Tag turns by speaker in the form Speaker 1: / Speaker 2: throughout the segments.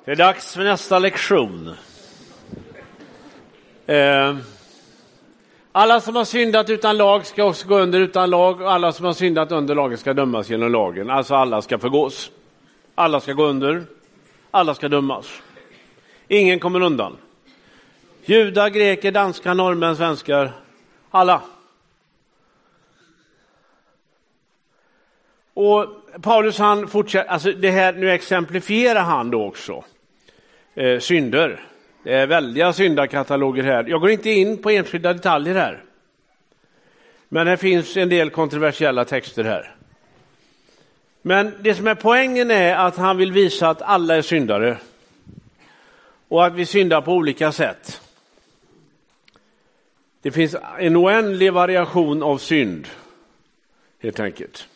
Speaker 1: Det är dags för nästa lektion. Alla som har syndat utan lag ska också gå under utan lag. Och alla som har syndat under lagen ska dömas genom lagen. Alltså alla ska förgås. Alla ska gå under. Alla ska dömas. Ingen kommer undan. Judar, greker, danskar, norrmän, svenskar. Alla. Och Paulus han fortsätter, alltså det här, nu exemplifierar han då också synder. Det är väldiga syndarkataloger här. Jag går inte in på enskilda detaljer här. Men det finns en del kontroversiella texter här. Men det som är poängen är att han vill visa att alla är syndare. Och att vi syndar på olika sätt. Det finns en oändlig variation av synd. Helt enkelt.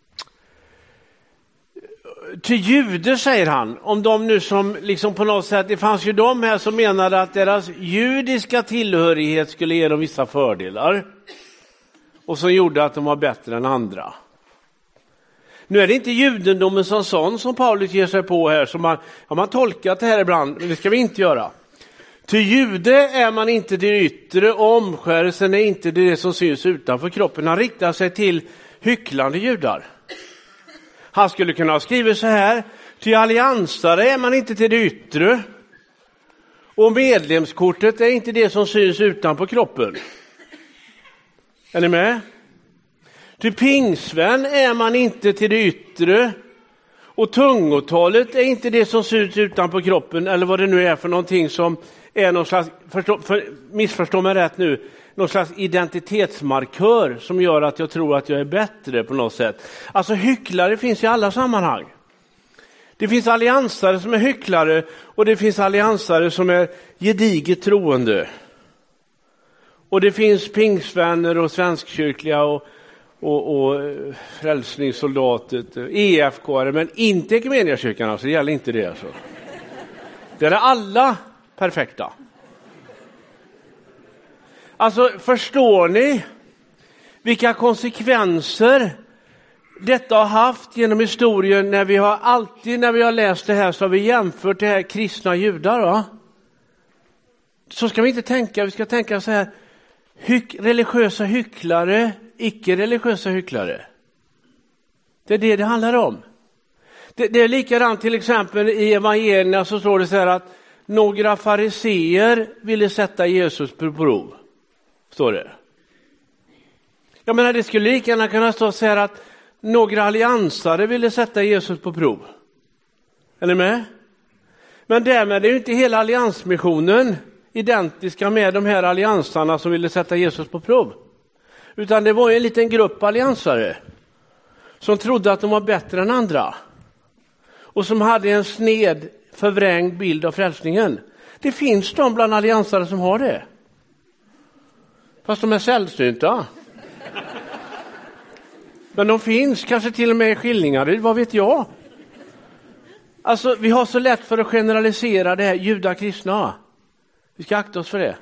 Speaker 1: Till juder säger han, om de nu som liksom på något sätt, det fanns ju de här som menade att deras judiska tillhörighet skulle ge dem vissa fördelar. Och som gjorde att de var bättre än andra. Nu är det inte judendomen som sån som Paulus ger sig på här. Som man tolkat det här ibland, men det ska vi inte göra. Till jude är man inte det yttre och omskärelsen är inte det som syns utanför kroppen. Han riktar sig till hycklande judar. Han skulle kunna ha skrivit så här. Till alliansare är man inte till det yttre. Och medlemskortet är inte det som syns utanpå kroppen. Är ni med? Till pingsvän är man inte till det yttre. Och tungotalet är inte det som syns utanpå kroppen. Eller vad det nu är för någonting som är någon slags, missförstå mig rätt nu, någon slags identitetsmarkör som gör att jag tror att jag är bättre på något sätt. Alltså hycklare finns i alla sammanhang. Det finns alliansare som är hycklare och det finns alliansare som är gediget troende. Och det finns pingsvänner och svenskkyrkliga och frälsningssoldatet, EFK-are, men inte Ekumeniakyrkan, alltså det gäller inte det alltså. Det är alla perfekta. Alltså förstår ni vilka konsekvenser detta har haft genom historien när vi har läst det här så har vi jämfört det här kristna judar, va? Så ska vi inte tänka, vi ska tänka så här, religiösa hycklare, icke-religiösa hycklare. Det är det handlar om. Det är likadant till exempel i evangelierna så står det så här att några fariseer ville sätta Jesus på prov. Står det. Jag menar det skulle lika gärna kunna stå så här att några alliansare ville sätta Jesus på prov. Är ni med? Men därmed är ju inte hela alliansmissionen identiska med de här alliansarna som ville sätta Jesus på prov. Utan det var en liten grupp alliansare som trodde att de var bättre än andra. Och som hade en sned, förvrängd bild av frälsningen. Det finns de bland alliansare som har det. Fast de är sällsynta. Men de finns kanske till och med i skillningar, vad vet jag. Alltså vi har så lätt för att generalisera det här judakristna. Vi ska akta oss för det.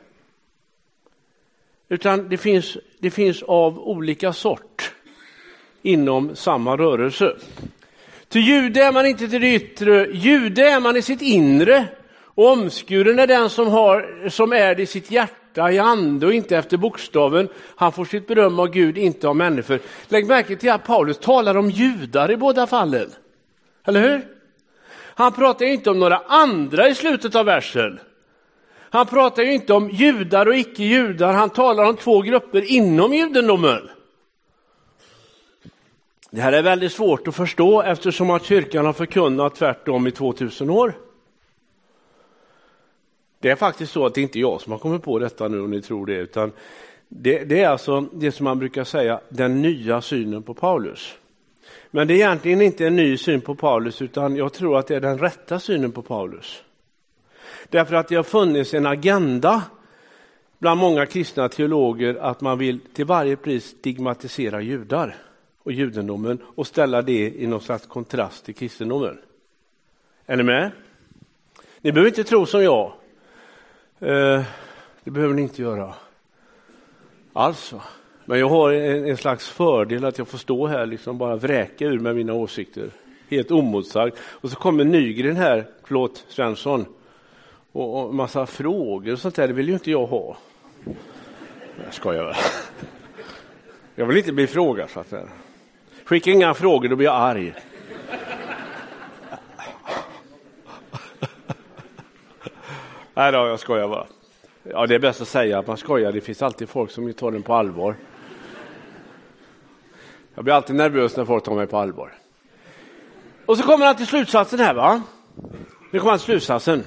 Speaker 1: Utan det finns av olika sort inom samma rörelse. Till jude är man inte till det yttre, jude är man i sitt inre. Och omskuren är den som är det i sitt hjärta i ande och inte efter bokstaven. Han får sitt beröm av Gud, inte av människor. Lägg märke till att Paulus talar om judar i båda fallen. Eller hur? Han pratar ju inte om några andra i slutet av versen. Han pratar ju inte om judar och icke-judar. Han talar om två grupper inom judendomen. Det här är väldigt svårt att förstå eftersom att kyrkan har förkunnat tvärtom i 2000 år. Det är faktiskt så att det inte är jag som har kommit på detta nu om ni tror det. Utan det är alltså det som man brukar säga den nya synen på Paulus. Men det är egentligen inte en ny syn på Paulus utan jag tror att det är den rätta synen på Paulus. Därför att det har funnits en agenda bland många kristna teologer att man vill till varje pris stigmatisera judar och judendomen och ställa det i någon slags kontrast till kristendomen. Är ni med? Ni behöver inte tro som jag. Det behöver ni inte göra. Alltså. Men jag har en slags fördel att jag får stå här liksom bara vräka ur med mina åsikter. helt omotsagd. Och så kommer Nygren här, förlåt Svensson, och massa frågor och sånt där. Det vill ju inte jag ha. Jag skojar väl. Jag vill inte bli frågad så att säga. Skicka inga frågor, då blir jag arg. Nej då, jag skojar bara. Ja, det är bäst att säga att man skojar. Det finns alltid folk som tar den på allvar. Jag blir alltid nervös när folk tar mig på allvar. Och så kommer han till slutsatsen här, va? Nu kommer han till slutsatsen.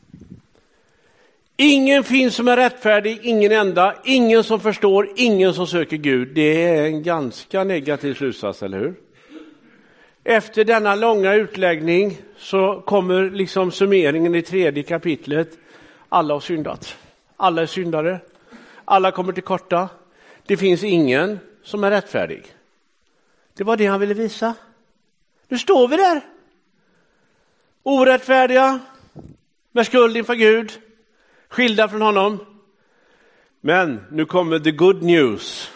Speaker 1: Ingen finns som är rättfärdig, ingen enda, ingen som förstår, ingen som söker Gud. Det är en ganska negativ slutsats, eller hur? Efter denna långa utläggning så kommer liksom summeringen i 3:e kapitlet. Alla har syndat. Alla är syndare. Alla kommer till korta. Det finns ingen som är rättfärdig. Det var det han ville visa. Nu står vi där. Orättfärdiga. Med skuld inför Gud. Skilda från honom. Men nu kommer the good news.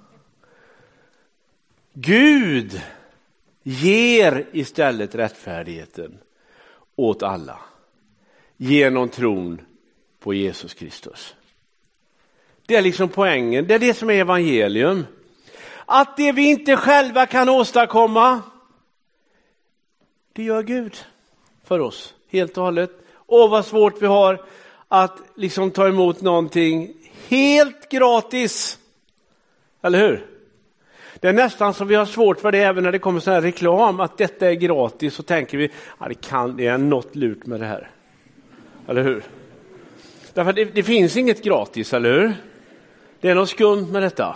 Speaker 1: Gud ger istället rättfärdigheten åt alla. Genom tron på Jesus Kristus. Det är liksom poängen. Det är det som är evangelium. Att det vi inte själva kan åstadkomma, det gör Gud för oss helt och hållet. Och vad svårt vi har att liksom ta emot någonting helt gratis. Eller hur? Det är nästan som vi har svårt för det även när det kommer sån här reklam att detta är gratis, så tänker vi att det är något lurt med det här. Eller hur? Därför det finns inget gratis, eller hur? Det är något skumt med detta.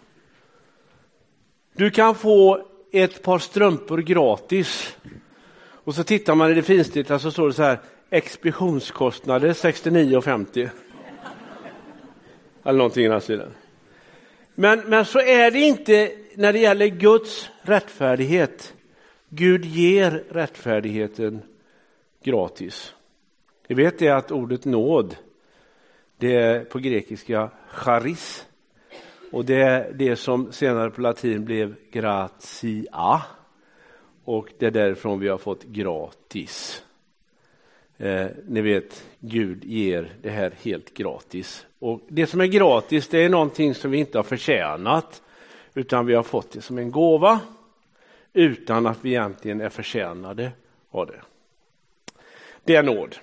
Speaker 1: Du kan få ett par strumpor gratis. Och så tittar man i det finstilta så står det så här: expeditionskostnader 69,50. Eller någonting i den här sidan. Men så är det inte när det gäller Guds rättfärdighet. Gud ger rättfärdigheten gratis. Vi vet det att ordet nåd, det är på grekiska charis. Och det är det som senare på latin blev gratia. Och det är därifrån vi har fått gratis. Ni vet, Gud ger det här helt gratis. Och det som är gratis, det är någonting som vi inte har förtjänat. Utan vi har fått det som en gåva. Utan att vi egentligen är förtjänade av det. Det är nåd.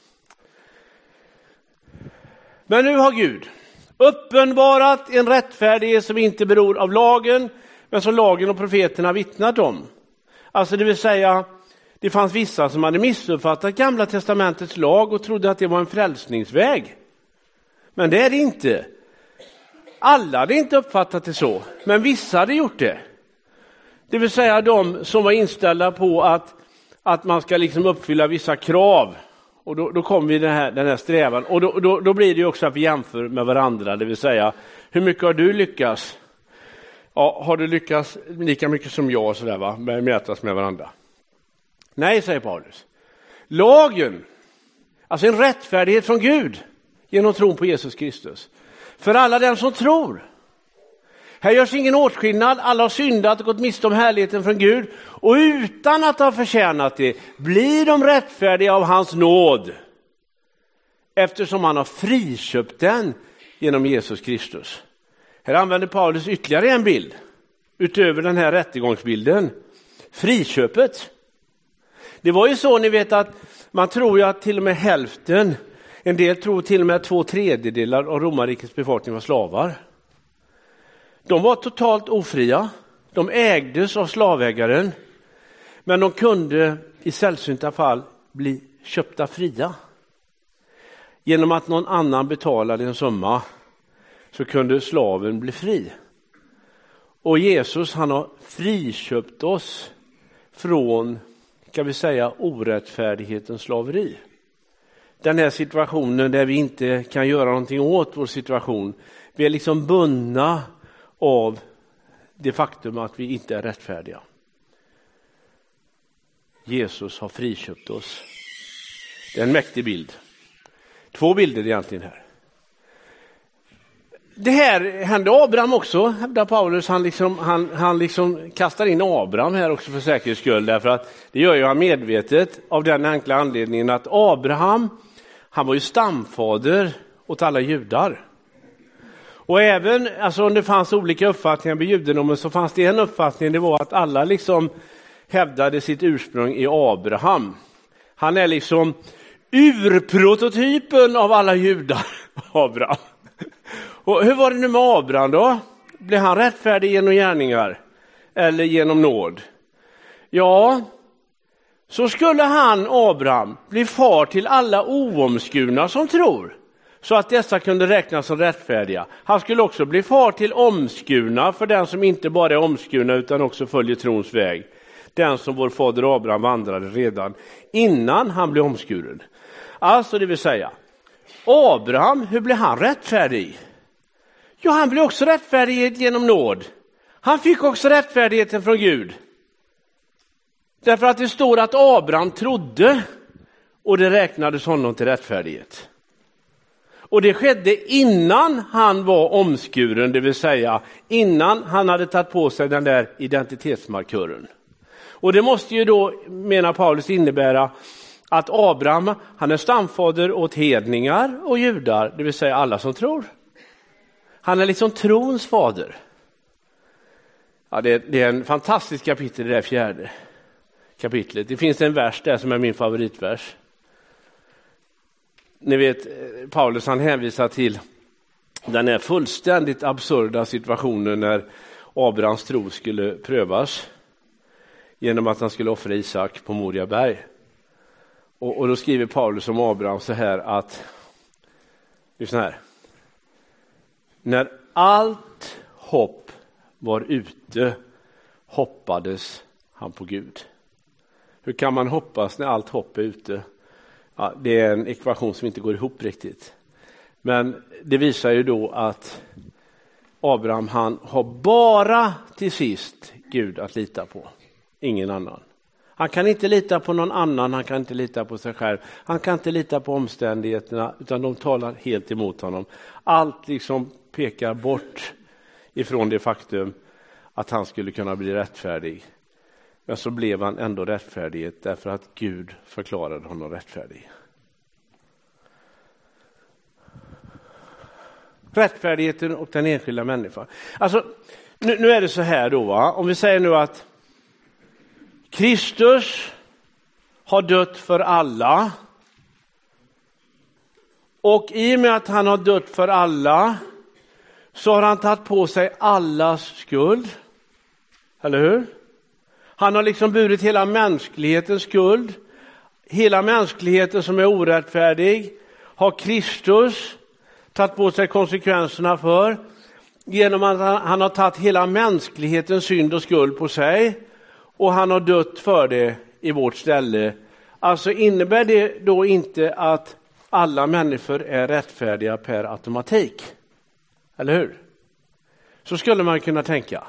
Speaker 1: Men nu har Gud uppenbarat en rättfärdighet som inte beror av lagen, men som lagen och profeterna vittnat om. Alltså det vill säga, det fanns vissa som hade missuppfattat Gamla testamentets lag och trodde att det var en frälsningsväg. Men det är det inte. Alla hade inte uppfattat det så, men vissa hade gjort det. Det vill säga de som var inställda på att man ska liksom uppfylla vissa krav. Och då kommer vi den här strävan. Och då blir det ju också att vi jämför med varandra. Det vill säga, hur mycket har du lyckats? Ja, har du lyckats lika mycket som jag? Så där, va? Mätas med varandra. Nej, säger Paulus. Lagen, alltså en rättfärdighet från Gud genom tron på Jesus Kristus. För alla den som tror. Här görs ingen åtskillnad. Alla har syndat och gått miste om härligheten från Gud. Och utan att ha förtjänat det blir de rättfärdiga av hans nåd. Eftersom han har friköpt den genom Jesus Kristus. Här använder Paulus ytterligare en bild. Utöver den här rättegångsbilden. Friköpet. Det var ju så, ni vet, att man tror ju att till och med hälften, en del tror till och med 2/3 av romarrikets befolkning var slavar. De var totalt ofria. De ägdes av slavägaren. Men de kunde i sällsynta fall bli köpta fria. Genom att någon annan betalade en summa så kunde slaven bli fri. Och Jesus, han har friköpt oss från, kan vi säga, orättfärdighetens slaveri. Den här situationen där vi inte kan göra någonting åt vår situation. Vi är liksom bundna av det faktum att vi inte är rättfärdiga. Jesus har friköpt oss. Det är en mäktig bild. 2 bilder egentligen här. Det här hände Abraham också, hävdar Paulus. Han liksom kastar in Abraham här också för säkerhets skull. Därför att det gör ju han medvetet av den enkla anledningen att Abraham, han var ju stamfader åt alla judar. Och även om det fanns olika uppfattningar med judendomen, så fanns det en uppfattning, det var att alla liksom hävdade sitt ursprung i Abraham. Han är liksom urprototypen av alla judar, Abraham. Och hur var det nu med Abraham då? Blev han rättfärdig genom gärningar eller genom nåd? Ja, så skulle han, Abraham, bli far till alla oomskurna som tror, så att dessa kunde räknas som rättfärdiga. Han skulle också bli far till omskurna, för den som inte bara är omskurna utan också följer trons väg. Den som vår fader Abraham vandrade redan innan han blev omskuren. Alltså det vill säga, Abraham, hur blev han rättfärdig? Ja, han blev också rättfärdig genom nåd. Han fick också rättfärdigheten från Gud. Därför att det står att Abraham trodde och det räknades honom till rättfärdighet. Och det skedde innan han var omskuren, det vill säga innan han hade tagit på sig den där identitetsmarkören. Och det måste ju då, menar Paulus, innebära att Abraham, han är stamfader åt hedningar och judar, det vill säga alla som tror. Han är liksom trons fader. Ja, det är en fantastisk kapitel i det 4:e kapitlet. Det finns en vers där som är min favoritvers. Ni vet, Paulus han hänvisar till den här fullständigt absurda situationen när Abrahams tro skulle prövas genom att han skulle offra Isak på Moria berg. Och då skriver Paulus om Abraham så här att, lyssna här. När allt hopp var ute hoppades han på Gud. Hur kan man hoppas när allt hopp är ute? Ja, det är en ekvation som inte går ihop riktigt. Men det visar ju då att Abraham, han har bara till sist Gud att lita på. Ingen annan. Han kan inte lita på någon annan, han kan inte lita på sig själv. Han kan inte lita på omständigheterna, utan de talar helt emot honom. Allt liksom pekar bort ifrån det faktum att han skulle kunna bli rättfärdig. Men så blev han ändå rättfärdig därför att Gud förklarade honom rättfärdig. Rättfärdigheten och den enskilda människan. Alltså, nu är det så här då, va? Om vi säger nu att Kristus har dött för alla. Och i och med att han har dött för alla så har han tagit på sig allas skuld. Eller hur? Han har liksom burit hela mänsklighetens skuld. Hela mänskligheten som är orättfärdig har Kristus tagit på sig konsekvenserna för. Genom att han har tagit hela mänsklighetens synd och skuld på sig. Och han har dött för det i vårt ställe. Alltså innebär det då inte att alla människor är rättfärdiga per automatik? Eller hur? Så skulle man kunna tänka.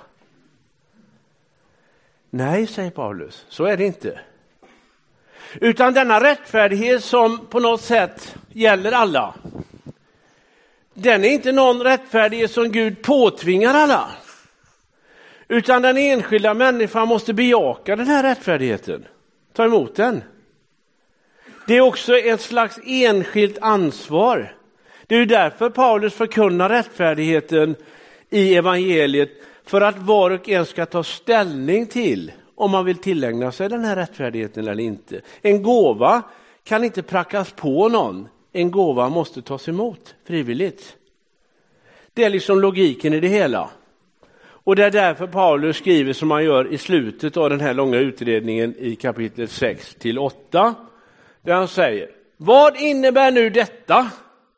Speaker 1: Nej, säger Paulus, så är det inte. Utan denna rättfärdighet som på något sätt gäller alla. Den är inte någon rättfärdighet som Gud påtvingar alla. Utan den enskilda människan måste bejaka den här rättfärdigheten. Ta emot den. Det är också ett slags enskilt ansvar. Det är ju därför Paulus förkunnar rättfärdigheten i evangeliet. För att var och en ska ta ställning till om man vill tillägna sig den här rättfärdigheten eller inte. En gåva kan inte prackas på någon. En gåva måste tas emot frivilligt. Det är liksom logiken i det hela. Och det är därför Paulus skriver som han gör i slutet av den här långa utredningen i kapitel 6-8. Där han säger, vad innebär nu detta?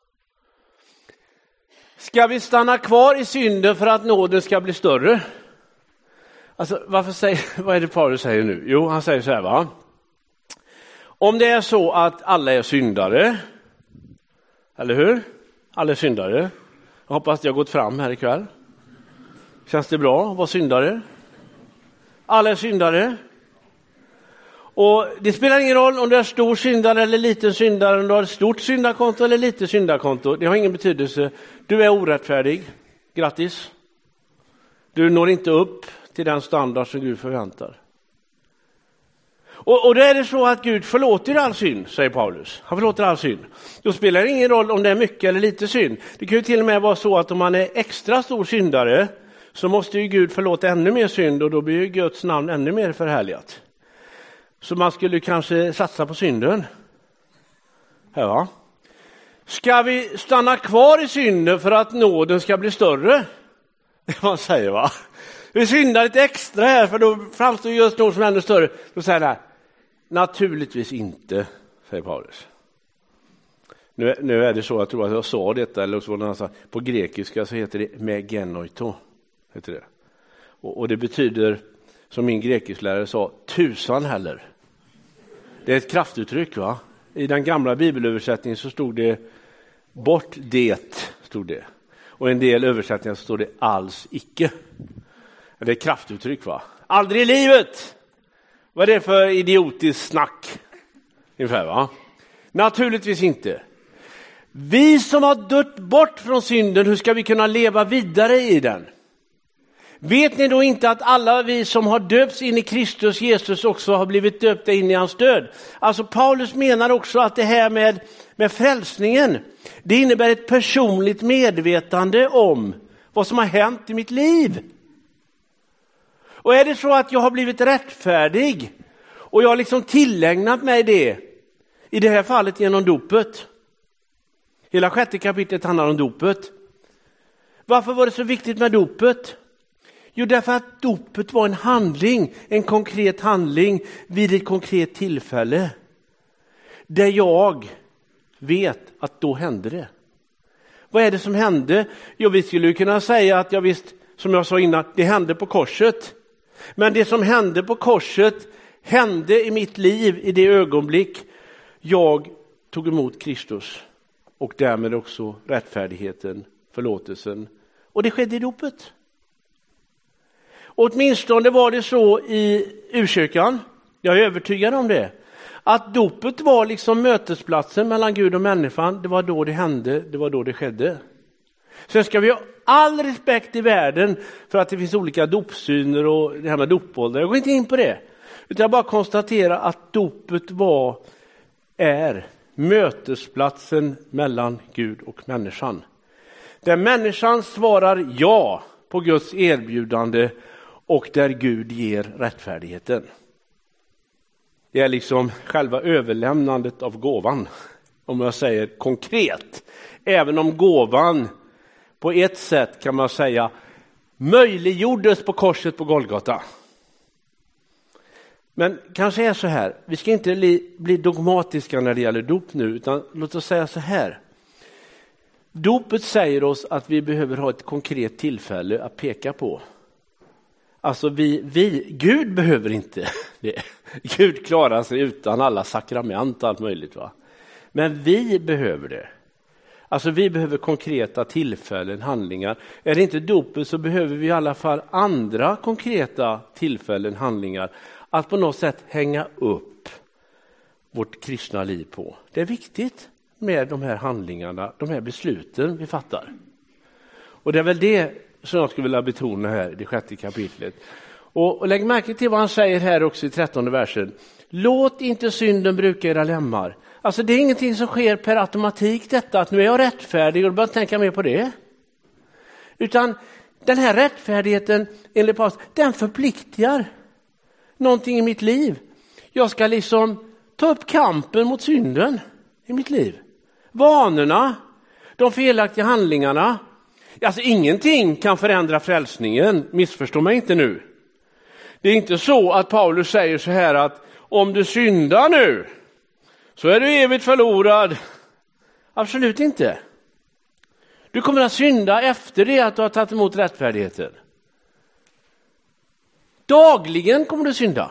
Speaker 1: Ska vi stanna kvar i synden för att nåden ska bli större? Alltså, vad är det Paulus säger nu? Jo, han säger så här, va? Om det är så att alla är syndare, eller hur? Alla är syndare. Jag hoppas att jag har gått fram här ikväll. Känns det bra att vara syndare? Alla är syndare. Och det spelar ingen roll om du är stor syndare eller liten syndare, om du har ett stort syndakonto eller litet syndakonto. Det har ingen betydelse. Du är orättfärdig. Grattis. Du når inte upp till den standard som Gud förväntar. Och då är det så att Gud förlåter all synd, säger Paulus. Han förlåter all synd. Då spelar det ingen roll om det är mycket eller lite synd. Det kan ju till och med vara så att om man är extra stor syndare så måste ju Gud förlåta ännu mer synd och då blir ju Guds namn ännu mer förhärligat. Så man skulle kanske satsa på synden. Ja. Ska vi stanna kvar i synden för att nåden ska bli större? Det man säger, va? Vi syndar lite extra här för då framstår just något som är ännu större. Då säger han, naturligtvis inte, säger Paulus. Nu är det så, jag tror att jag sa detta, eller så någonstans, på grekiska så heter det megenoito. Heter det. Och det betyder, som min grekislärare sa, tusan heller. Det är ett kraftuttryck, va? I den gamla bibelöversättningen så stod det bort det, stod det. Och en del översättningar så står det alls icke. Det är kraftuttryck, va? Aldrig i livet! Vad är det för idiotiskt snack? Ungefär, va? Naturligtvis inte. Vi som har dött bort från synden, hur ska vi kunna leva vidare i den? Vet ni då inte att alla vi som har döpts in i Kristus Jesus också har blivit döpta in i hans död? Alltså Paulus menar också att det här med frälsningen, det innebär ett personligt medvetande om vad som har hänt i mitt liv. Och är det så att jag har blivit rättfärdig och jag har liksom tillägnat mig det, i det här fallet genom dopet. Hela 6:e kapitlet handlar om dopet. Varför var det så viktigt med dopet? Jo, därför att dopet var en handling, en konkret handling vid ett konkret tillfälle. Där jag vet att då hände det. Vad är det som hände? Jo, vi skulle kunna säga att jag visst, som jag sa innan, det hände på korset. Men det som hände på korset hände i mitt liv i det ögonblick jag tog emot Kristus. Och därmed också rättfärdigheten, förlåtelsen. Och det skedde i dopet. Och åtminstone var det så i urkyrkan, jag är övertygad om det, att dopet var liksom mötesplatsen mellan Gud och människan. Det var då det hände, det var då det skedde. Sen ska vi ha all respekt i världen för att det finns olika dopsyner och det här med dopåldrar. Jag går inte in på det, utan jag bara konstaterar att dopet är mötesplatsen mellan Gud och människan. Där människan svarar ja på Guds erbjudande och där Gud ger rättfärdigheten. Det är liksom själva överlämnandet av gåvan, om jag säger konkret. Även om gåvan på ett sätt kan man säga möjliggjordes på korset på Golgata. Men kanske är så här, vi ska inte bli dogmatiska när det gäller dop nu, utan låt oss säga så här. Dopet säger oss att vi behöver ha ett konkret tillfälle att peka på. Alltså Gud behöver inte det. Gud klarar sig utan alla sakrament och allt möjligt, va? Men vi behöver det. Alltså vi behöver konkreta tillfällen, handlingar. Är det inte dopet så behöver vi i alla fall andra konkreta tillfällen, handlingar. Att på något sätt hänga upp vårt kristna liv på. Det är viktigt med de här handlingarna, de här besluten vi fattar. Och det är väl det som jag skulle vilja betona här i det 6:e kapitlet. Och lägg märke till vad han säger här också i 13:e versen. Låt inte synden bruka era lemmar. Alltså det är ingenting som sker per automatik detta, att nu är jag rättfärdig och du behöver tänka mer på det. Utan den här rättfärdigheten, enligt Paulus, den förpliktigar någonting i mitt liv. Jag ska liksom ta upp kampen mot synden i mitt liv. Vanorna, de felaktiga handlingarna. Alltså ingenting kan förändra frälsningen, missförstå mig inte nu. Det är inte så att Paulus säger så här att om du syndar nu så är du evigt förlorad. Absolut inte. Du kommer att synda efter det att du har tagit emot rättfärdigheten. Dagligen kommer du synda.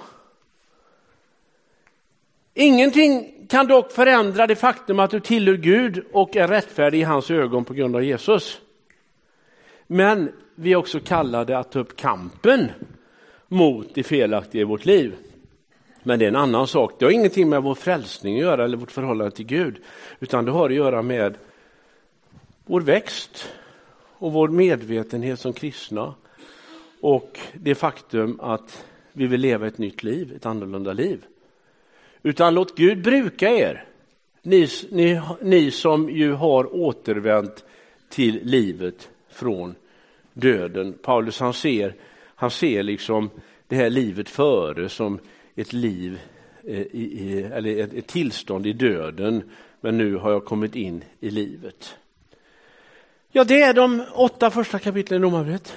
Speaker 1: Ingenting kan dock förändra det faktum att du tillhör Gud och är rättfärdig i hans ögon på grund av Jesus. Men vi är också kallade att ta upp kampen mot det felaktiga i vårt liv. Men det är en annan sak. Det har ingenting med vår frälsning att göra eller vårt förhållande till Gud. Utan det har att göra med vår växt och vår medvetenhet som kristna och det faktum att vi vill leva ett nytt liv, ett annorlunda liv. Utan låt Gud bruka er. Ni som ju har återvänt till livet från döden. Paulus han ser liksom det här livet före som ett liv eller ett tillstånd i döden, men nu har jag kommit in i livet. Ja, det är de 8 första kapitlen i Romarbrevet.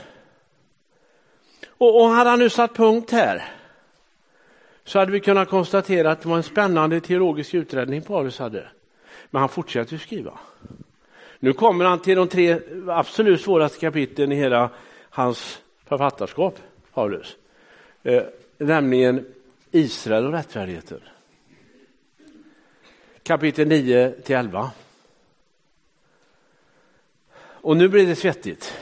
Speaker 1: Och hade han nu satt punkt här så hade vi kunnat konstatera att det var en spännande teologisk utredning Paulus hade. Men han fortsätter att skriva. Nu kommer han till de 3 absolut svåraste kapitlen i hela hans författarskap, Paulus. Nämligen Israel och rättfärdigheten. Kapitel 9-11. Och nu blir det svettigt.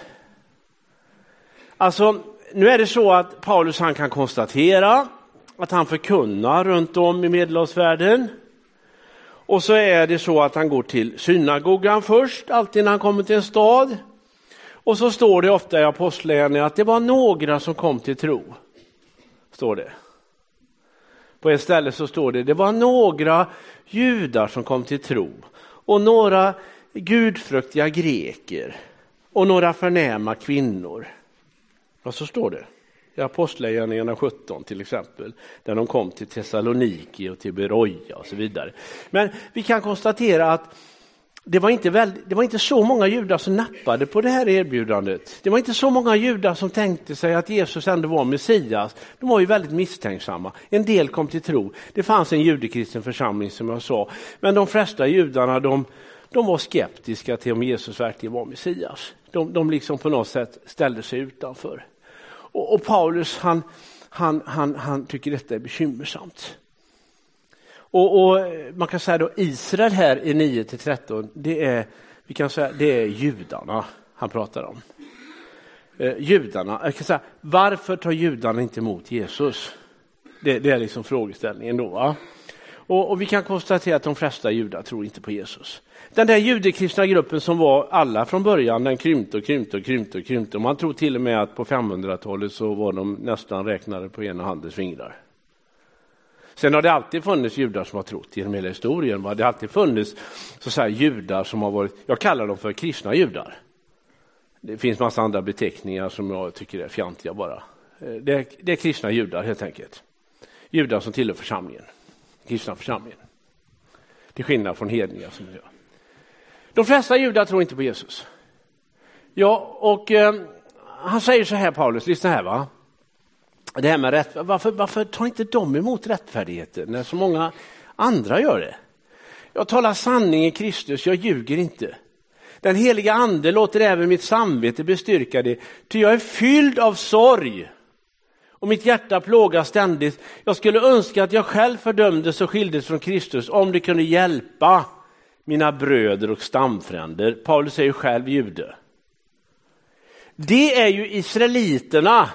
Speaker 1: Alltså, nu är det så att Paulus han kan konstatera att han förkunnar runt om i Medelhavsvärlden. Och så är det så att han går till synagogan först, alltid när han kommer till en stad. Och så står det ofta i Apostlagärningarna att det var några som kom till tro. Står det. På ett ställe så står det var några judar som kom till tro. Och några gudfruktiga greker. Och några förnäma kvinnor. Och så står det. I Apostlagärningarna 17 till exempel. Där de kom till Thessaloniki och till Beroja och så vidare. Men vi kan konstatera att det var inte så många judar som nappade på det här erbjudandet. Det var inte så många judar som tänkte sig att Jesus ändå var Messias. De var ju väldigt misstänksamma. En del kom till tro. Det fanns en judekristen församling som jag sa. Men de flesta judarna de var skeptiska till om Jesus verkligen var Messias. De liksom på något sätt ställde sig utanför. Och Paulus han tycker detta är bekymmersamt. Och man kan säga då Israel här i 9-13 det är judarna han pratar om. Judarna, jag kan säga, varför tar judarna inte emot Jesus? Det är liksom frågeställningen då, va? Och vi kan konstatera att de flesta judar tror inte på Jesus. Den där judekristna gruppen som var alla från början, den krympte. Man tror till och med att på 500-talet så var de nästan räknade på ena handens fingrar. Sen har det alltid funnits judar som har trott genom hela historien. Det har alltid funnits så att säga, judar som har varit, jag kallar dem för kristna judar. Det finns massa andra beteckningar som jag tycker är fjantiga bara. Det är kristna judar helt enkelt. Judar som tillhör församlingen. Kristna församlingen. Till skillnad från hedningar som gör. De flesta judar tror inte på Jesus. Ja, och han säger så här, Paulus, lyssna här, va? Det här med varför tar inte de emot rättfärdigheten när så många andra gör det? Jag talar sanning i Kristus, jag ljuger inte. Den heliga ande låter även mitt samvete bestyrka det, ty jag är fylld av sorg. Och mitt hjärta plågas ständigt. Jag skulle önska att jag själv fördömdes och skildes från Kristus om det kunde hjälpa mina bröder och stamfränder. Paulus är ju själv jude. Det är ju israeliterna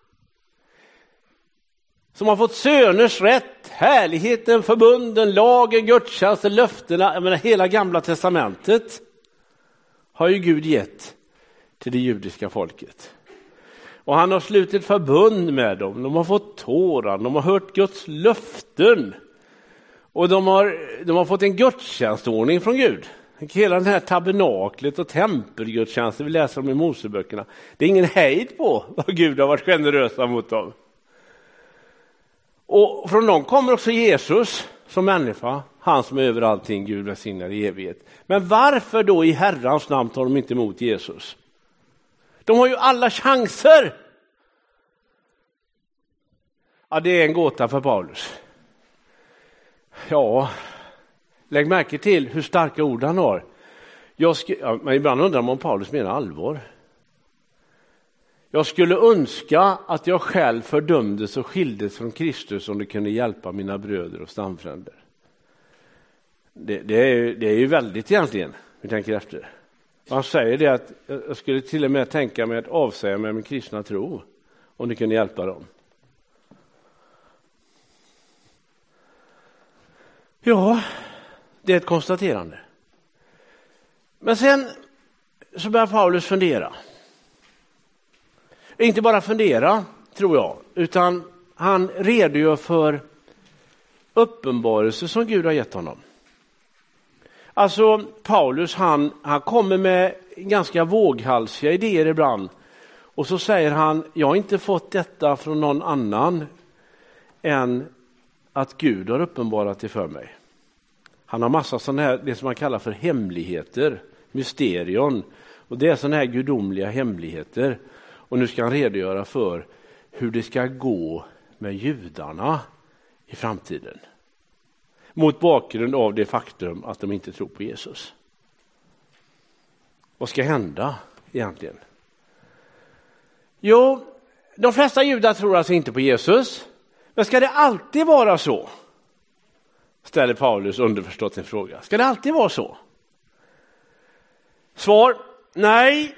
Speaker 1: som har fått söners rätt, härligheten, förbunden, lagen, gudstjänsten, löftena. Jag menar, hela gamla testamentet har ju Gud gett till det judiska folket. Och han har slutit förbund med dem. De har fått Toran, de har hört Guds löften. Och de har fått en gudstjänstordning från Gud. Hela den här tabernaklet och tempelgudstjänsten vi läser om i Moseböckerna. Det är ingen hejd på vad Gud har varit generösa mot dem. Och från dem kommer också Jesus som människa. Han som är över allting, Gud välsignar i evighet. Men varför då i Herrans namn tar de inte emot Jesus? De har ju alla chanser. Ja, det är en gåta för Paulus. Ja, lägg märke till hur starka ord han har. Men ibland undrar man om Paulus menar allvar. Jag skulle önska att jag själv fördömdes och skildes från Kristus om det kunde hjälpa mina bröder och stamfränder. Det är ju väldigt egentligen, vi tänker efter. Han säger det att jag skulle till och med tänka mig att avsäga mig min kristna tro om det kunde hjälpa dem. Ja, det är ett konstaterande. Men sen så börjar Paulus fundera. Inte bara fundera, tror jag, utan han redogör för uppenbarelse som Gud har gett honom. Alltså Paulus han kommer med ganska våghalsiga idéer ibland. Och så säger han, jag har inte fått detta från någon annan än att Gud har uppenbarat det för mig. Han har massa sådana här, det som man kallar för hemligheter, mysterion. Och det är sådana här gudomliga hemligheter. Och nu ska han redogöra för hur det ska gå med judarna i framtiden. Mot bakgrund av det faktum att de inte tror på Jesus. Vad ska hända egentligen? Jo, de flesta judar tror alltså inte på Jesus. Men ska det alltid vara så? Ställer Paulus underförstått en fråga. Ska det alltid vara så? Svar, nej.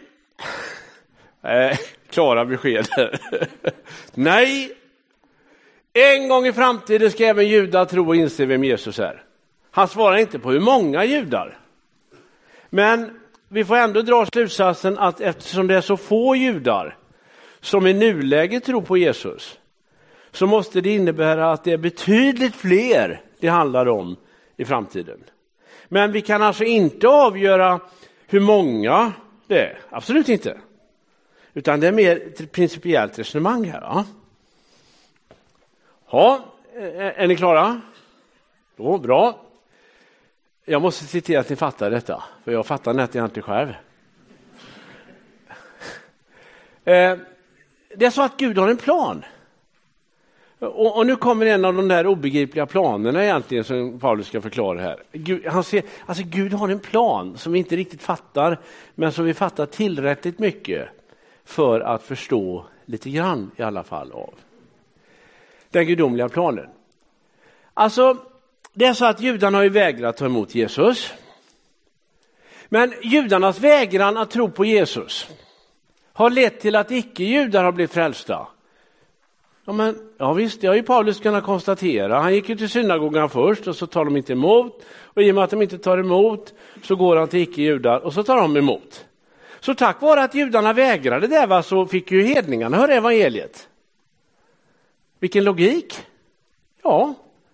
Speaker 1: Klara besked. Nej. En gång i framtiden ska även judar tro och inse vem Jesus är. Han svarar inte på hur många judar. Men vi får ändå dra slutsatsen att eftersom det är så få judar som i nuläget tror på Jesus, så måste det innebära att det är betydligt fler det handlar om i framtiden. Men vi kan alltså inte avgöra hur många det är. Absolut inte. Utan det är mer ett principiellt resonemang här. Va? Ja, är ni klara? Då, bra. Jag måste se till att ni fattar detta. För jag fattar nästan inte själv. Det är så att Gud har en plan. Och nu kommer en av de där obegripliga planerna egentligen som Paulus ska förklara här. Gud har en plan som vi inte riktigt fattar, men som vi fattar tillräckligt mycket för att förstå lite grann i alla fall av den gudomliga planen. Alltså, det är så att judarna har ju vägrat ta emot Jesus. Men judarnas vägran att tro på Jesus har lett till att icke-judar har blivit frälsta. Ja visst, det har ju Paulus kunnat konstatera. Han gick ju till synagogan först och så tar de inte emot. Och i och med att de inte tar emot så går han till icke-judar och så tar de emot. Så tack vare att judarna vägrade det, så fick ju hedningarna höra evangeliet. Vilken logik? Ja.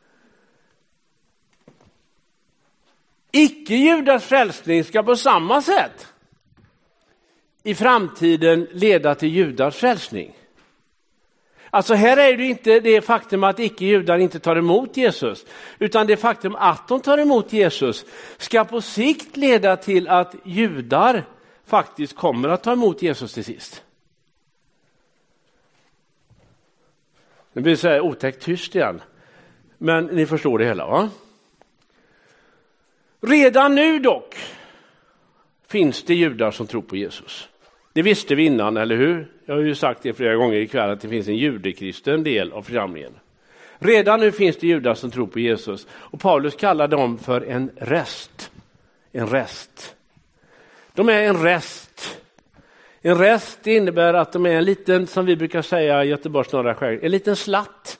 Speaker 1: Icke-judars frälsning ska på samma sätt i framtiden leda till judars frälsning. Alltså här är det inte det faktum att icke-judar inte tar emot Jesus, utan det faktum att de tar emot Jesus ska på sikt leda till att judar faktiskt kommer att ta emot Jesus till sist. Det blir så här otäckt tyst igen. Men ni förstår det hela, va? Redan nu dock finns det judar som tror på Jesus. Det visste vi innan, eller hur? Jag har ju sagt det flera gånger ikväll att det finns en judekristen del av församlingen. Redan nu finns det judar som tror på Jesus. Och Paulus kallar dem för en rest. En rest. De är en rest. En rest innebär att de är en liten, som vi brukar säga i Göteborgs norra skärgård, en liten slatt.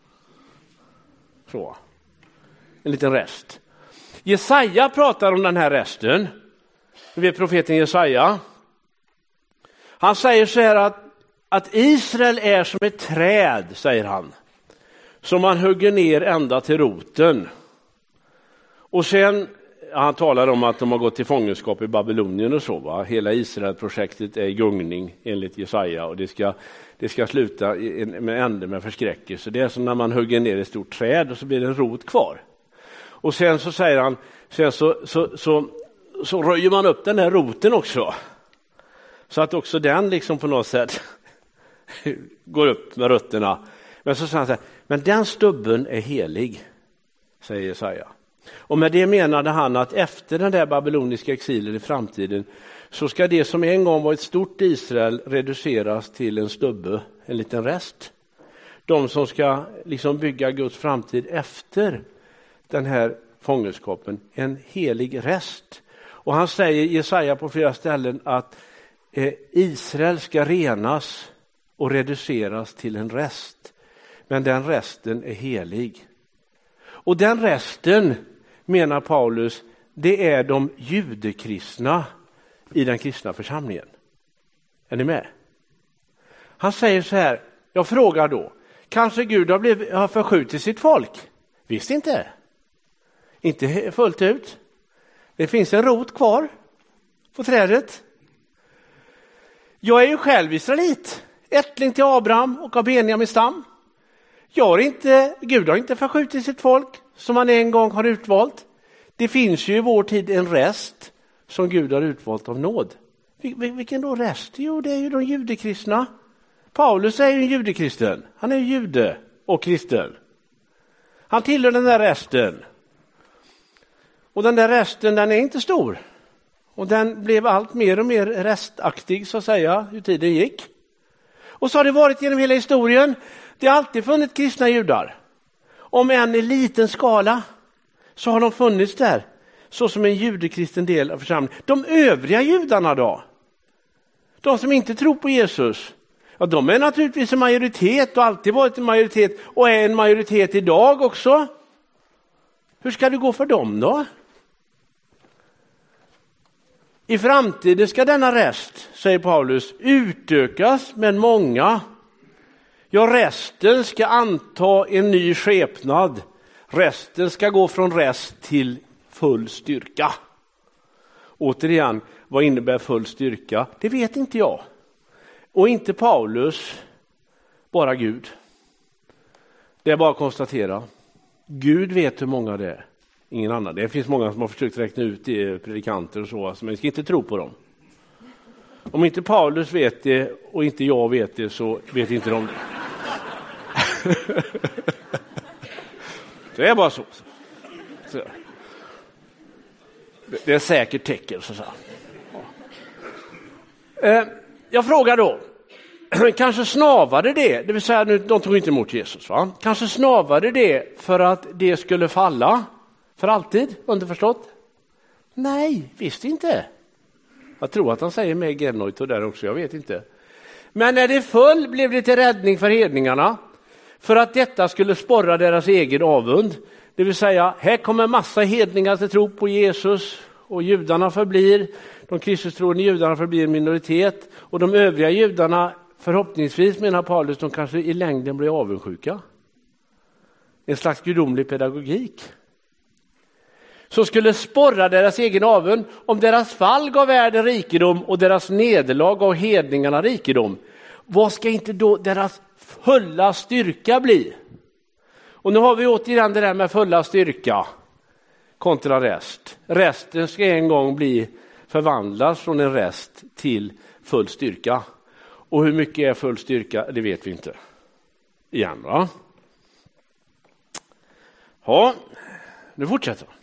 Speaker 1: Så. En liten rest. Jesaja pratar om den här resten. Vi vet profeten Jesaja. Han säger så här att Israel är som ett träd, säger han. Som man hugger ner ända till roten. Och sen, han talar om att de har gått till fångenskap i Babylonien och så. Va? Hela Israel-projektet är i gungning enligt Jesaja. Och det ska sluta med ände med förskräckelse. Det är som när man hugger ner ett stort träd och så blir det en rot kvar. Och sen så säger han, sen så röjer man upp den här roten också. Så att också den liksom på något sätt går upp med rötterna. Men så säger han så här, men den stubben är helig, säger Jesaja. Och med det menade han att efter den där babyloniska exilen i framtiden så ska det som en gång var ett stort Israel reduceras till en stubbe, en liten rest. De som ska liksom bygga Guds framtid efter den här fångenskapen, en helig rest. Och han säger, Jesaja på flera ställen, att Israel ska renas och reduceras till en rest. Men den resten är helig. Och den resten, menar Paulus, det är de judekristna i den kristna församlingen. Är ni med? Han säger så här, jag frågar då, kanske Gud har förskjutit sitt folk? Visst inte. Inte fullt ut. Det finns en rot kvar på trädet. Jag är ju själv israelit, ättling till Abraham och av Benjamin stam. Gud har inte förskjutit sitt folk som han en gång har utvalt. Det finns ju i vår tid en rest som Gud har utvalt av nåd. Vilken då rest? Jo, det är ju de judekristna. Paulus är ju en judekristen. Han är ju jude och kristen. Han tillhör den där resten. Och den där resten, den är inte stor. Och den blev allt mer och mer restaktig, så att säga, hur tiden gick. Och så har det varit genom hela historien. Det har alltid funnits kristna judar. Om än i liten skala så har de funnits där. Så som en judekristen del av församlingen. De övriga judarna då? De som inte tror på Jesus. Ja, de är naturligtvis en majoritet och alltid varit en majoritet. Och är en majoritet idag också. Hur ska det gå för dem då? I framtiden ska denna rest, säger Paulus, utökas med många. Ja, resten ska anta en ny skepnad. Resten ska gå från rest till full styrka. Återigen, vad innebär full styrka? Det vet inte jag. Och inte Paulus, bara Gud. Det är bara att konstatera. Gud vet hur många det är. Ingen annan. Det finns många som har försökt räkna ut det, predikanter och så. Men vi ska inte tro på dem. Om inte Paulus vet det och inte jag vet det, så vet inte de det. Det är bara så. Det är säkert tecken, så att säga. Jag frågar då. Kanske snavade det vill säga nu, de tog inte emot Jesus, va? Kanske snavade det för att det skulle falla för alltid, underförstått? Nej, visst inte. Jag tror att han säger med genoito där också, jag vet inte. Men när det föll blev det till räddning för hedningarna, för att detta skulle sporra deras egen avund. Det vill säga, här kommer massa hedningar till tro på Jesus och judarna förblir, de kristustroende judarna förblir en minoritet och de övriga judarna, förhoppningsvis menar Paulus, de kanske i längden blir avundsjuka. En slags gudomlig pedagogik. Så skulle sporra deras egen avund. Om deras fall gav världen rikedom och deras nederlag gav hedningarna rikedom, vad ska inte då deras fulla styrka bli? Och nu har vi återigen det där med fulla styrka kontra rest. Resten ska en gång bli förvandlas från en rest till full styrka. Och hur mycket är full styrka, det vet vi inte. Igen, va? Ja, nu fortsätter vi.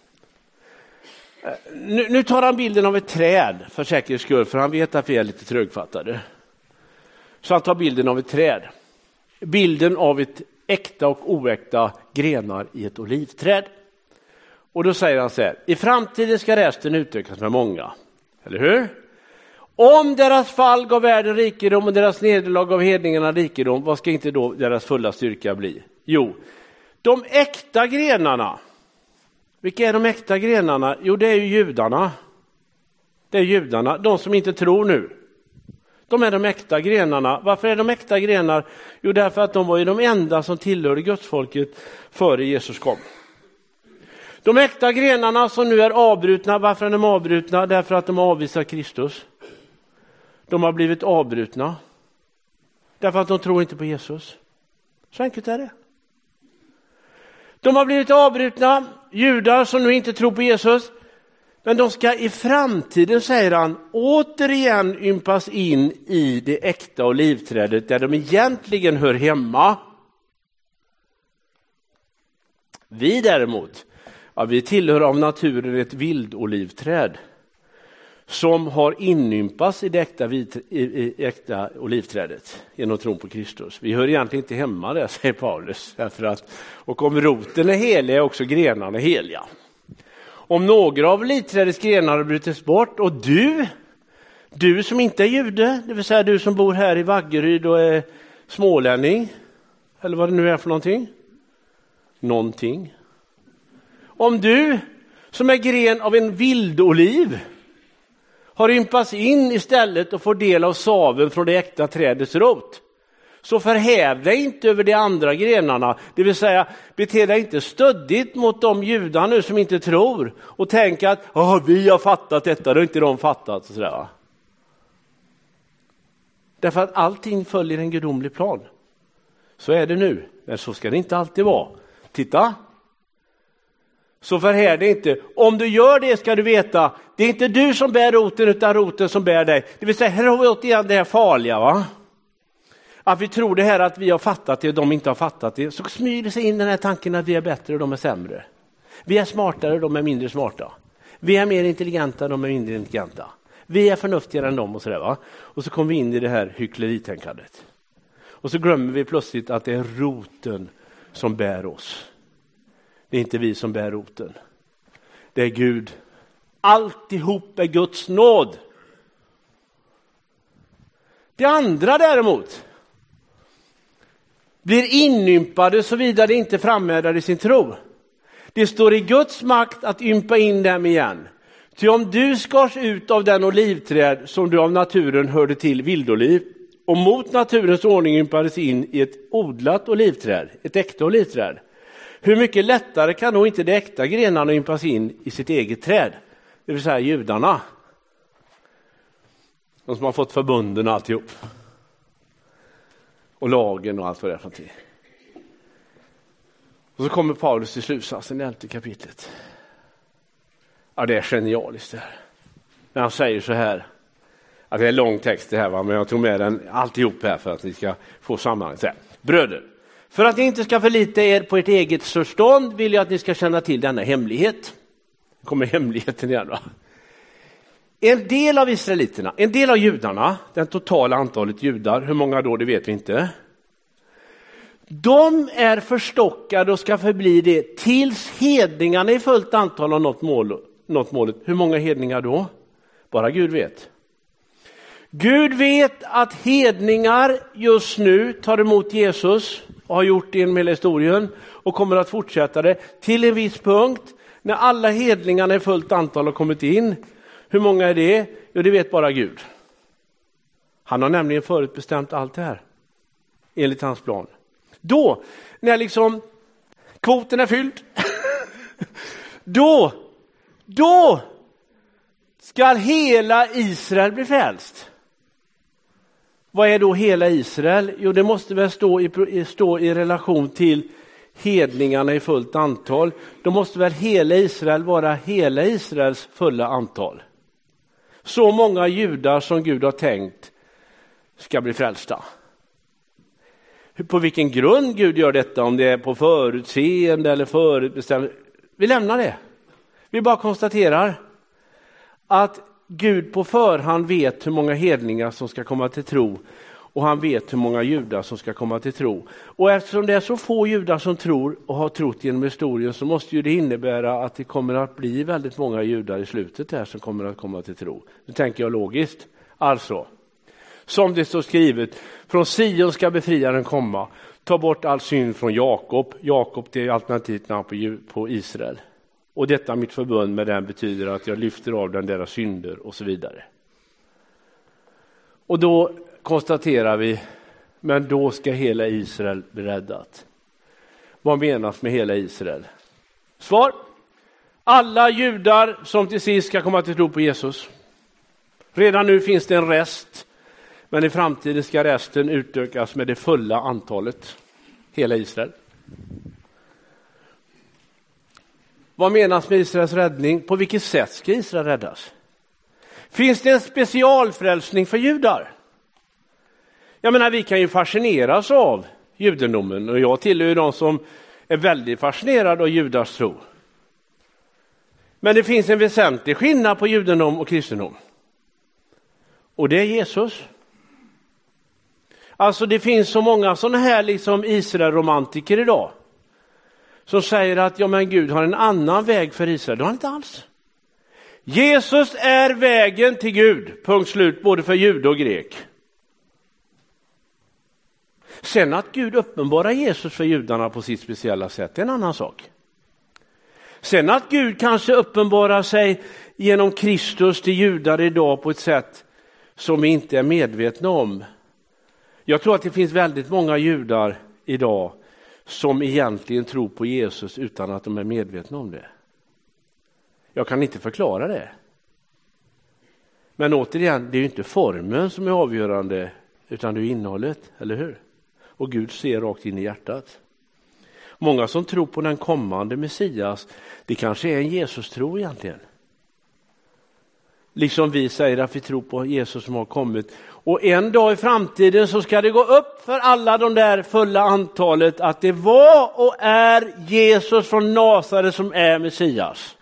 Speaker 1: Nu tar han bilden av ett träd för säkerhets skull, för han vet att vi är lite trögfattade. Så han tar bilden av ett träd. Bilden av ett äkta och oäkta grenar i ett olivträd. Och då säger han så här: i framtiden ska resten utökas med många. Eller hur? Om deras fall gav världen rikedom och deras nederlag gav hedningarna rikedom, vad ska inte då deras fulla styrka bli? Jo, de äkta grenarna. Vilka är de äkta grenarna? Jo, det är ju judarna. Det är judarna, de som inte tror nu. De är de äkta grenarna. Varför är de äkta grenar? Jo, därför att de var ju de enda som tillhörde Gudsfolket före Jesus kom. De äkta grenarna som nu är avbrutna, varför är de avbrutna? Därför att de avvisar Kristus. De har blivit avbrutna. Därför att de tror inte på Jesus. Så enkelt är det. De har blivit avbrutna, judar som nu inte tror på Jesus. Men de ska i framtiden, säger han, återigen ympas in i det äkta olivträdet där de egentligen hör hemma. Vi däremot, vi tillhör av naturen ett vildolivträd som har inympats i det äkta olivträdet genom tron på Kristus. Vi hör egentligen inte hemma där, säger Paulus. Och om roten är helig är också grenarna heliga. Om några av olivträdets grenar har brutits bort och du som inte är jude, det vill säga du som bor här i Vaggeryd och är smålänning, eller vad det nu är för någonting. Om du som är gren av en vildoliv har ympats in istället och får del av saven från det äkta trädets rot. Så förhäv dig inte över de andra grenarna, det vill säga bete dig inte stöddigt mot de judar nu som inte tror och tänka att vi har fattat detta, det har inte de fattat. Och sådär. Därför att allting följer en gudomlig plan. Så är det nu, men så ska det inte alltid vara. Titta! Så förhäv dig inte. Om du gör det ska du veta, det är inte du som bär roten utan roten som bär dig. Det vill säga, här har vi återigen det här farliga, va? Att vi tror det här att vi har fattat det och de inte har fattat det. Så smyger sig in den här tanken att vi är bättre och de är sämre. Vi är smartare och de är mindre smarta. Vi är mer intelligenta och de är mindre intelligenta. Vi är förnuftigare än dem och sådär, va? Och så kommer vi in i det här hyckleritänkandet. Och så glömmer vi plötsligt att det är roten som bär oss. Det är inte vi som bär roten. Det är Gud. Alltihop är Guds nåd. Det andra däremot blir inympade såvida det inte framhärdar i sin tro. Det står i Guds makt att ympa in dem igen. Ty om du skars ut av den olivträd som du av naturen hörde till vildoliv och mot naturens ordning ympades in i ett odlat olivträd, ett äkta olivträd, hur mycket lättare kan då inte de äkta grenarna ympas in i sitt eget träd? Det vill säga judarna. De som har fått förbunden och alltihop. Och lagen och allt vad det är för någonting. Och så kommer Paulus till slutsatsen i 11 kapitlet. Ja, det är genialiskt det här. När han säger så här. Att det är en lång text det här, va? Men jag tog med den alltihop här för att ni ska få sammanhang. Så här. Bröder, för att ni inte ska förlita er på ert eget förstånd vill jag att ni ska känna till denna hemlighet. Nu kommer hemligheten igen, va? En del av israeliterna, en del av judarna, den totala antalet judar, hur många då, det vet vi inte. De är förstockade och ska förbli det tills hedningarna i fullt antal har nått målet. Hur många hedningar då? Bara Gud vet. Gud vet att hedningar just nu tar emot Jesus och har gjort det genom hela historien och kommer att fortsätta det till en viss punkt när alla hedningarna i fullt antal har kommit in. Hur många är det? Jo, det vet bara Gud. Han har nämligen förutbestämt allt det här enligt hans plan. Då, när liksom kvoten är fylld, då ska hela Israel bli frälst. Vad är då hela Israel? Jo, det måste väl stå i relation till hedningarna i fullt antal. Då måste väl hela Israel vara hela Israels fulla antal. Så många judar som Gud har tänkt ska bli frälsta. På vilken grund Gud gör detta, om det är på förutseende eller förutbestämt. Vi lämnar det. Vi bara konstaterar att Gud på förhand vet hur många hedningar som ska komma till tro. Och han vet hur många judar som ska komma till tro. Och eftersom det är så få judar som tror och har trott genom historien, så måste ju det innebära att det kommer att bli väldigt många judar i slutet här som kommer att komma till tro. Det tänker jag logiskt. Alltså, som det står skrivet, från Sion ska befriaren komma. Ta bort all synd från Jakob. Jakob, det är alternativt namn på Israel. Och detta mitt förbund med den betyder att jag lyfter av den deras synder och så vidare. Och då konstaterar vi, men då ska hela Israel bli räddat. Vad menas med hela Israel? Svar: alla judar som till sist ska komma till tro på Jesus. Redan nu finns det en rest, men i framtiden ska resten utökas med det fulla antalet. Hela Israel. Vad menas med Israels räddning? På vilket sätt ska Israel räddas? Finns det en specialfrälsning för judar? Jag menar, vi kan ju fascineras av judendomen, och jag tillhör ju de som är väldigt fascinerade av judars tro. Men det finns en väsentlig skillnad på judendom och kristendom. Och det är Jesus. Alltså det finns så många sådana här liksom Israel-romantiker idag som säger att ja, men Gud har en annan väg för Israel. Det har han inte alls. Jesus är vägen till Gud, punkt slut, både för jude och grek. Sen att Gud uppenbarar Jesus för judarna på sitt speciella sätt är en annan sak. Sen att Gud kanske uppenbarar sig genom Kristus till judar idag på ett sätt som vi inte är medvetna om. Jag tror att det finns väldigt många judar idag som egentligen tror på Jesus utan att de är medvetna om det. Jag kan inte förklara det. Men återigen, det är ju inte formen som är avgörande utan det är innehållet, eller hur? Och Gud ser rakt in i hjärtat. Många som tror på den kommande Messias, det kanske är en Jesus-tro egentligen. Liksom vi säger att vi tror på Jesus som har kommit. Och en dag i framtiden så ska det gå upp för alla de där fulla antalet att det var och är Jesus från Nasaret som är Messias.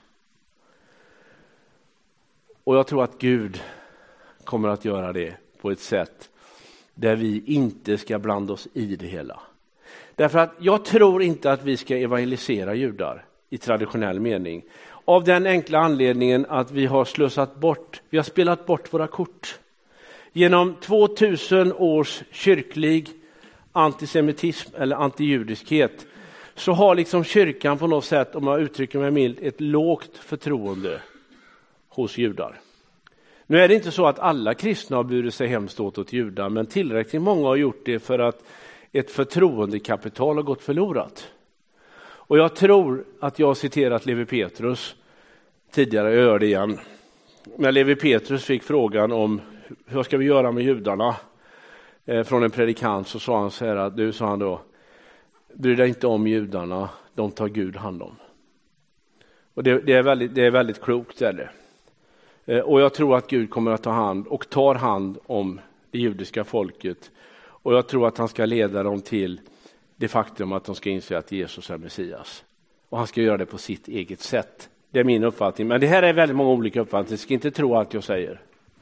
Speaker 1: Och jag tror att Gud kommer att göra det på ett sätt där vi inte ska blanda oss i det hela. Därför att jag tror inte att vi ska evangelisera judar i traditionell mening. Av den enkla anledningen att vi har spelat bort våra kort. Genom 2000 års kyrklig antisemitism eller antijudiskhet så har liksom kyrkan på något sätt, om jag uttrycker mig milt, ett lågt förtroende hos judar. Nu är det inte så att alla kristna har burit sig hemskt åt judar, men tillräckligt många har gjort det för att ett förtroendekapital har gått förlorat. Och jag tror att jag har citerat Levi Petrus tidigare, jag gör det igen. När Levi Petrus fick frågan om hur ska vi göra med judarna från en predikant, så sa han så här att sa han då, bry dig inte om judarna, de tar Gud hand om. Och det är väldigt klokt är det. Och jag tror att Gud kommer att ta hand och tar hand om det judiska folket. Och jag tror att han ska leda dem till det faktum att de ska inse att Jesus är Messias. Och han ska göra det på sitt eget sätt. Det är min uppfattning. Men det här är väldigt många olika uppfattningar. Jag ska inte tro allt jag säger.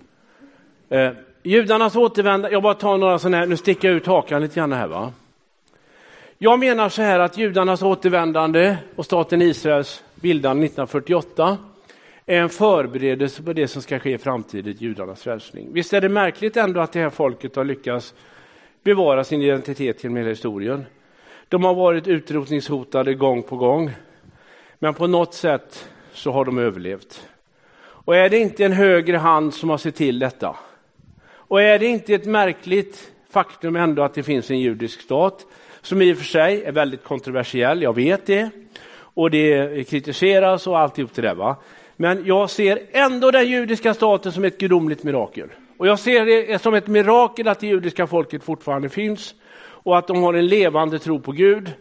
Speaker 1: Judarnas återvändande. Jag bara tar några sådana här. Nu sticker jag ut hakan lite grann här, va? Jag menar så här att judarnas återvändande och staten Israels bildande 1948 är en förberedelse på det som ska ske i framtiden, judarnas frälsning. Visst är det märkligt ändå att det här folket har lyckats bevara sin identitet genom hela historien. De har varit utrotningshotade gång på gång. Men på något sätt så har de överlevt. Och är det inte en högre hand som har sett till detta? Och är det inte ett märkligt faktum ändå att det finns en judisk stat som i och för sig är väldigt kontroversiell, jag vet det. Och det kritiseras och alltihop till det, va? Men jag ser ändå den judiska staten som ett gudomligt mirakel. Och jag ser det som ett mirakel att det judiska folket fortfarande finns. Och att de har en levande tro på Gud.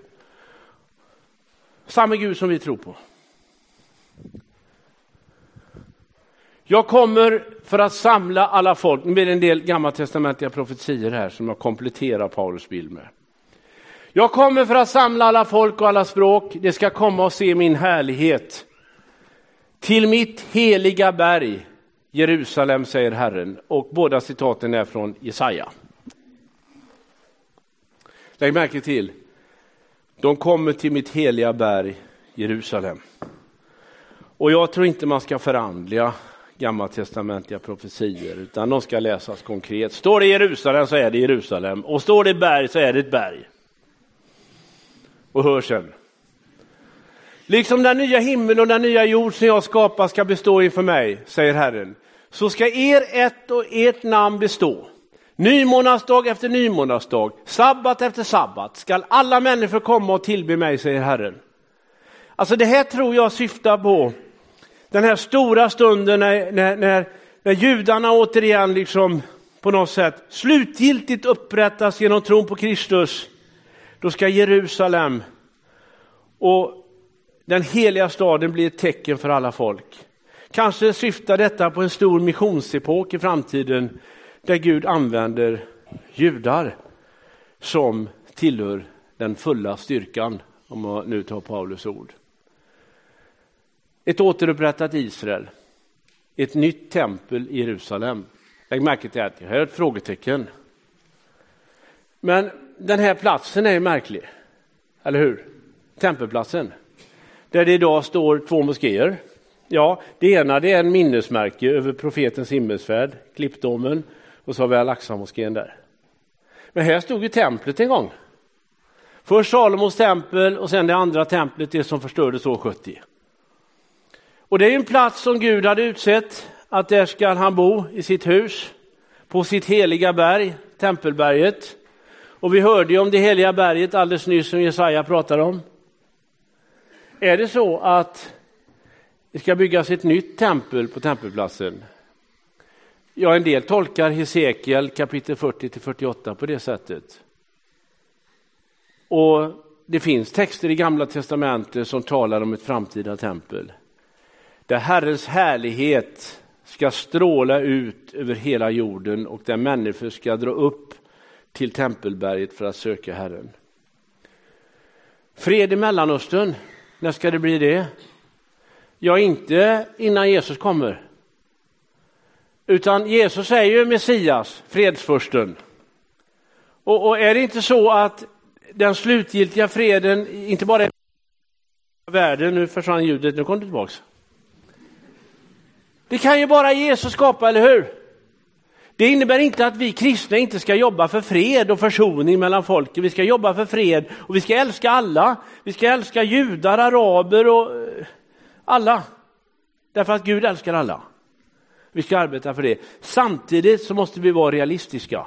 Speaker 1: Samma Gud som vi tror på. Jag kommer för att samla alla folk. Nu blir det en del gammaltestamentliga profetier här som jag kompletterar Paulus bild med. Jag kommer för att samla alla folk och alla språk. Det ska komma och se min härlighet. Till mitt heliga berg, Jerusalem, säger Herren. Och båda citaten är från Jesaja. Lägg märke till. De kommer till mitt heliga berg, Jerusalem. Och jag tror inte man ska förandliga gammaltestamentliga profetier, utan de ska läsas konkret. Står det Jerusalem så är det Jerusalem. Och står det berg så är det ett berg. Och hör sen. Liksom den nya himmel och den nya jord som jag skapar ska bestå inför mig, säger Herren. Så ska ett och ert namn bestå. Nymånadsdag efter nymånadsdag, sabbat efter sabbat, ska alla människor komma och tillbe mig, säger Herren. Alltså det här tror jag syftar på den här stora stunden när judarna återigen liksom på något sätt slutgiltigt upprättas genom tron på Kristus. Då ska Jerusalem och den heliga staden bli ett tecken för alla folk. Kanske syftar detta på en stor missionsepok i framtiden där Gud använder judar som tillhör den fulla styrkan, om man nu tar Paulus ord. Ett återupprättat Israel. Ett nytt tempel i Jerusalem. Lägg märke till att jag har ett frågetecken. Men den här platsen är ju märklig. Eller hur? Tempelplatsen. Där det idag står 2 moskéer. Ja, det ena det är en minnesmärke över profetens himmelsfärd, klippdomen, och så har vi Al-Aqsa-moskén där. Men här stod ju templet en gång. Först Salomos tempel och sen det andra templet, det som förstördes år 70. Och det är en plats som Gud hade utsett, att där ska han bo i sitt hus, på sitt heliga berg, tempelberget. Och vi hörde ju om det heliga berget alldeles nyss som Jesaja pratade om. Är det så att det ska byggas ett nytt tempel på tempelplatsen? Ja, en del tolkar Hesekiel kapitel 40-48 på det sättet. Och det finns texter i Gamla testamentet som talar om ett framtida tempel. Där Herrens härlighet ska stråla ut över hela jorden och där människor ska dra upp till tempelberget för att söka Herren. Fred i Mellanöstern, när ska det bli det? Ja, inte innan Jesus kommer. Utan Jesus är ju Messias, fredsfursten. Och är det inte så att den slutgiltiga freden inte bara är i världen, nu försvann ljudet, nu kommer det tillbaks. Det kan ju bara Jesus skapa, eller hur? Det innebär inte att vi kristna inte ska jobba för fred och försoning mellan folken. Vi ska jobba för fred och vi ska älska alla. Vi ska älska judar, araber och alla. Därför att Gud älskar alla. Vi ska arbeta för det. Samtidigt så måste vi vara realistiska.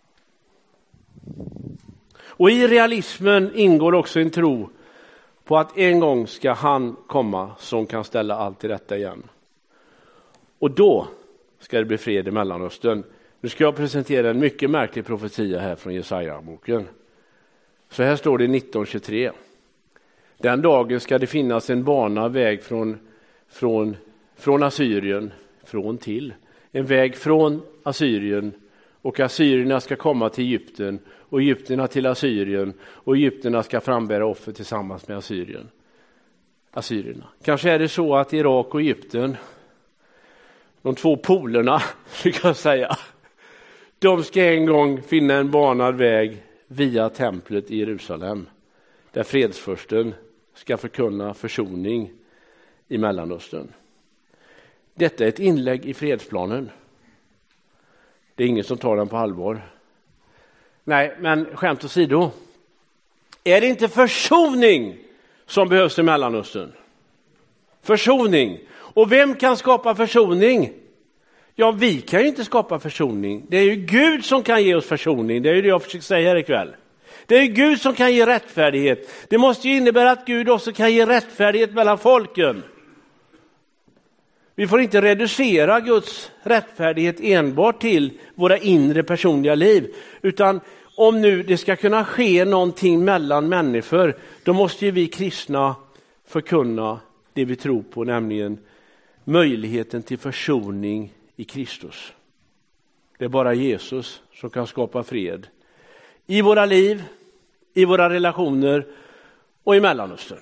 Speaker 1: Och i realismen ingår också en tro på att en gång ska han komma som kan ställa allt till rätta igen. Och då ska det bli fred i Mellanöstern. Nu ska jag presentera en mycket märklig profetia här från Jesaja-boken. Så här står det 1923. Den dagen ska det finnas en bana väg från Assyrien, från till. En väg från Assyrien, och assyrierna ska komma till Egypten och egyptierna till Assyrien och egyptierna ska frambära offer tillsammans med assyrierna. Kanske är det så att Irak och Egypten, de två polerna, kan jag säga, de ska en gång finna en banad väg via templet i Jerusalem, där fredsfursten ska förkunna försoning i Mellanöstern. Detta är ett inlägg i fredsplanen. Det är ingen som tar den på allvar. Nej, men skämt åsido. Är det inte försoning som behövs i Mellanöstern? Försoning. Och vem kan skapa försoning? Ja, vi kan ju inte skapa försoning. Det är ju Gud som kan ge oss försoning. Det är ju det jag försöker säga här ikväll. Det är ju Gud som kan ge rättfärdighet. Det måste ju innebära att Gud också kan ge rättfärdighet mellan folken. Vi får inte reducera Guds rättfärdighet enbart till våra inre personliga liv. Utan om nu det ska kunna ske någonting mellan människor, då måste ju vi kristna förkunna det vi tror på, nämligen möjligheten till försoning i Kristus. Det är bara Jesus som kan skapa fred i våra liv, i våra relationer och i Mellanöstern.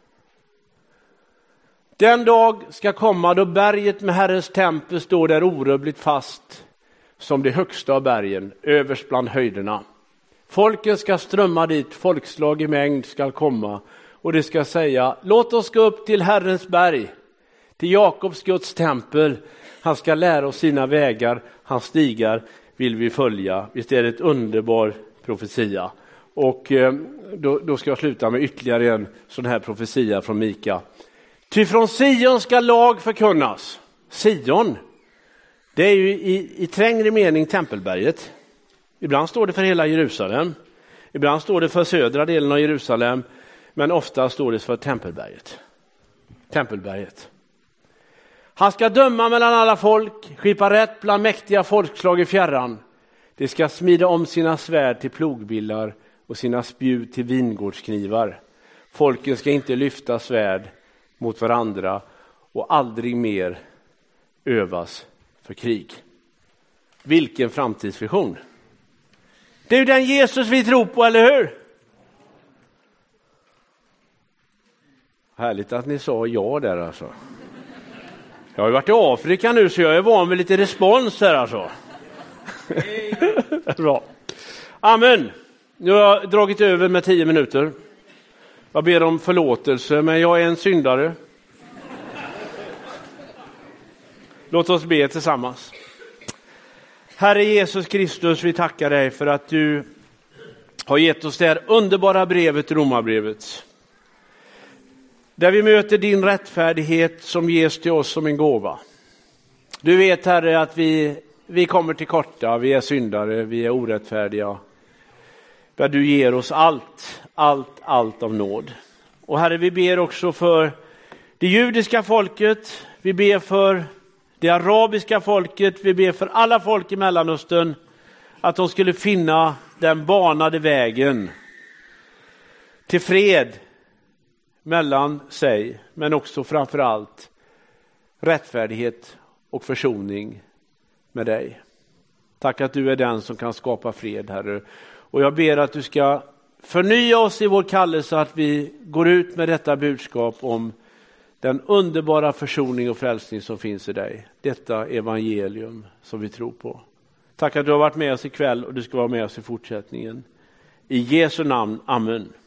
Speaker 1: Den dag ska komma då berget med Herrens tempel står där orubbligt fast som det högsta av bergen, överst bland höjderna. Folken ska strömma dit, folkslag i mängd ska komma och det ska säga: låt oss gå upp till Herrens berg, till Jakobs Guds tempel. Han ska lära oss sina vägar, hans stigar vill vi följa. Visst är det ett underbar profetia. Och då ska jag sluta med ytterligare en sån här profetia från Mika. Ty från Sion ska lag förkunnas. Sion, det är ju i trängre mening tempelberget. Ibland står det för hela Jerusalem. Ibland står det för södra delen av Jerusalem. Men ofta står det för tempelberget. Tempelberget. Han ska döma mellan alla folk, skipa rätt bland mäktiga folkslag i fjärran. De ska smida om sina svärd till plogbillar och sina spjut till vingårdsknivar. Folken ska inte lyfta svärd mot varandra och aldrig mer övas för krig. Vilken framtidsvision! Det är ju den Jesus vi tror på, eller hur? Härligt att ni sa ja där alltså. Jag har ju varit i Afrika nu så jag är van med lite respons här alltså. Bra. Amen. Nu har jag dragit över med 10 minuter. Jag ber om förlåtelse, men jag är en syndare. Låt oss be tillsammans. Herre Jesus Kristus, vi tackar dig för att du har gett oss det här underbara brevet, Romarbrevet. Där vi möter din rättfärdighet som ges till oss som en gåva. Du vet, Herre, att vi kommer till korta, vi är syndare, vi är orättfärdiga. Där du ger oss allt av nåd. Och Herre, vi ber också för det judiska folket, vi ber för det arabiska folket, vi ber för alla folk i Mellanöstern att de skulle finna den banade vägen till fred mellan sig, men också framförallt rättfärdighet och försoning med dig. Tack att du är den som kan skapa fred, Herre. Och jag ber att du ska förnya oss i vår kallelse, att vi går ut med detta budskap om den underbara försoning och frälsning som finns i dig. Detta evangelium som vi tror på. Tack att du har varit med oss ikväll och du ska vara med oss i fortsättningen. I Jesu namn, amen.